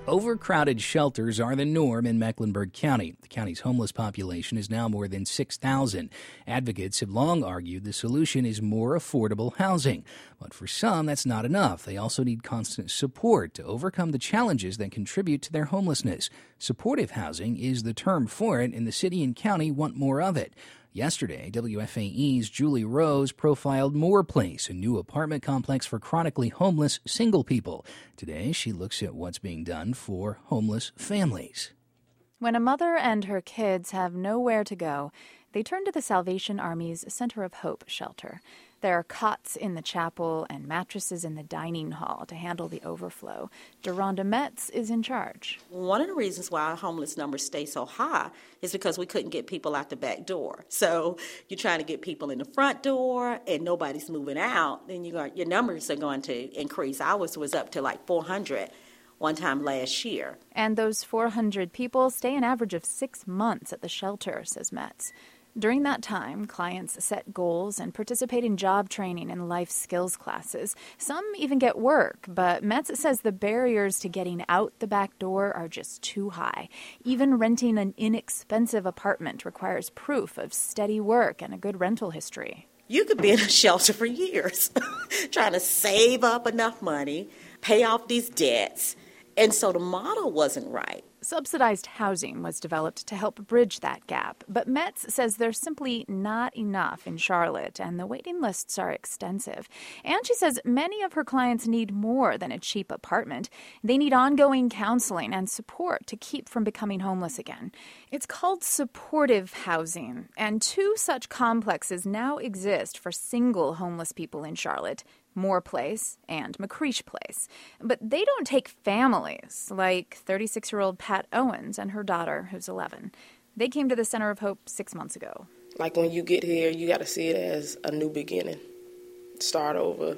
Overcrowded shelters are the norm in Mecklenburg County. The county's homeless population is now more than 6,000. Advocates have long argued the solution is more affordable housing. But for some, that's not enough. They also need constant support to overcome the challenges that contribute to their homelessness. Supportive housing is the term for it, and the city and county want more of it. Yesterday, WFAE's Julie Rose profiled Moore Place, a new apartment complex for chronically homeless single people. Today, she looks at what's being done for homeless families. When a mother and her kids have nowhere to go, they turn to the Salvation Army's Center of Hope shelter. There are cots in the chapel and mattresses in the dining hall to handle the overflow. Deronda Metz is in charge. One of the reasons why our homeless numbers stay so high is because we couldn't get people out the back door. So you're trying to get people in the front door and nobody's moving out, then your numbers are going to increase. Ours was up to like 400 one time last year. And those 400 people stay an average of 6 months at the shelter, says Metz. During that time, clients set goals and participate in job training and life skills classes. Some even get work, but Metz says the barriers to getting out the back door are just too high. Even renting an inexpensive apartment requires proof of steady work and a good rental history. You could be in a shelter for years trying to save up enough money, pay off these debts, and so the model wasn't right. Subsidized housing was developed to help bridge that gap, but Metz says there's simply not enough in Charlotte, and the waiting lists are extensive. And she says many of her clients need more than a cheap apartment. They need ongoing counseling and support to keep from becoming homeless again. It's called supportive housing, and 2 such complexes now exist for single homeless people in Charlotte. Moore Place and McCreesh Place. But they don't take families like 36-year-old Pat Owens and her daughter, who's 11. They came to the Center of Hope 6 months ago. Like when you get here, you got to see it as a new beginning. Start over.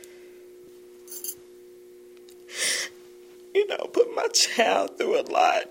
Put my child through a lot.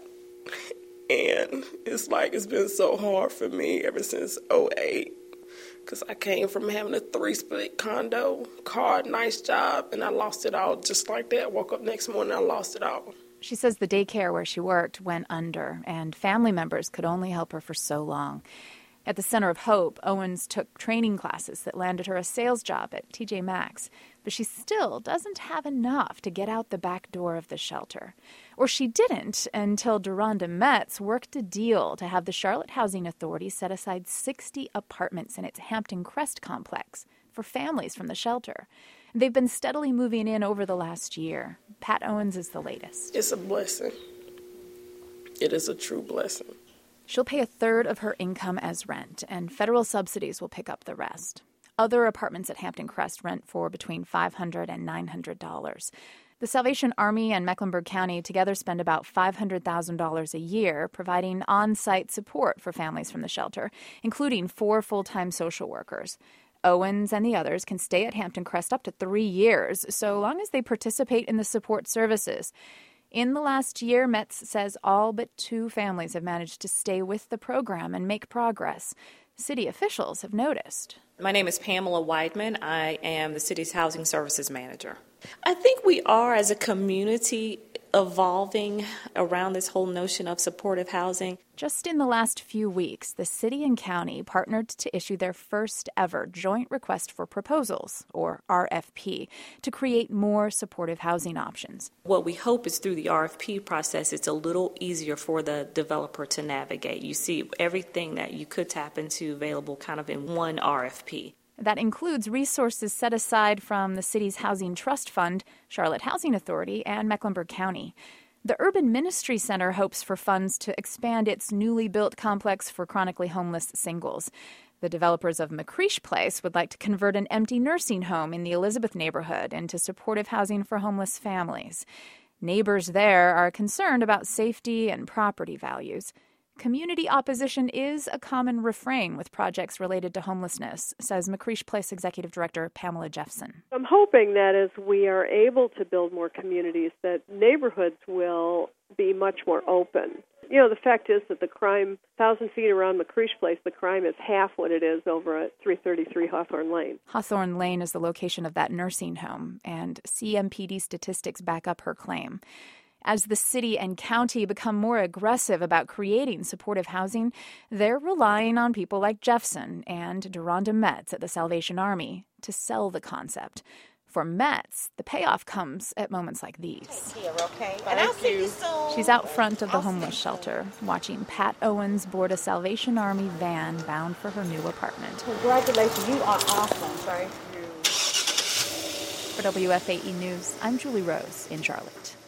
And it's been so hard for me ever since '08. Because I came from having a 3-split condo, car, nice job, and I lost it all just like that. Woke up next morning, I lost it all. She says the daycare where she worked went under, and family members could only help her for so long. At the Center of Hope, Owens took training classes that landed her a sales job at TJ Maxx, but she still doesn't have enough to get out the back door of the shelter. Or she didn't until Deronda Metz worked a deal to have the Charlotte Housing Authority set aside 60 apartments in its Hampton Crest complex for families from the shelter. They've been steadily moving in over the last year. Pat Owens is the latest. It's a blessing. It is a true blessing. She'll pay a third of her income as rent, and federal subsidies will pick up the rest. Other apartments at Hampton Crest rent for between $500 and $900. The Salvation Army and Mecklenburg County together spend about $500,000 a year providing on-site support for families from the shelter, including 4 full-time social workers. Owens and the others can stay at Hampton Crest up to 3 years, so long as they participate in the support services. In the last year, Metz says all but 2 families have managed to stay with the program and make progress. City officials have noticed. My name is Pamela Weidman. I am the city's housing services manager. I think we are, as a community, evolving around this whole notion of supportive housing. Just in the last few weeks, the city and county partnered to issue their first ever joint request for proposals, or RFP, to create more supportive housing options. What we hope is through the RFP process, it's a little easier for the developer to navigate. You see everything that you could tap into available kind of in one RFP. That includes resources set aside from the city's Housing Trust Fund, Charlotte Housing Authority, and Mecklenburg County. The Urban Ministry Center hopes for funds to expand its newly built complex for chronically homeless singles. The developers of McCreesh Place would like to convert an empty nursing home in the Elizabeth neighborhood into supportive housing for homeless families. Neighbors there are concerned about safety and property values. Community opposition is a common refrain with projects related to homelessness, says McCreesh Place Executive Director Pamela Jeffson. I'm hoping that as we are able to build more communities, that neighborhoods will be much more open. The fact is that the crime, 1,000 feet around McCreesh Place, the crime is half what it is over at 333 Hawthorne Lane. Hawthorne Lane is the location of that nursing home, and CMPD statistics back up her claim. As the city and county become more aggressive about creating supportive housing, they're relying on people like Jeffson and Deronda Metz at the Salvation Army to sell the concept. For Metz, the payoff comes at moments like these. Here, okay? And I'll see you soon. She's out front of the homeless shelter, watching Pat Owens board a Salvation Army van bound for her new apartment. Congratulations, you are awesome. Thank you. For WFAE News, I'm Julie Rose in Charlotte.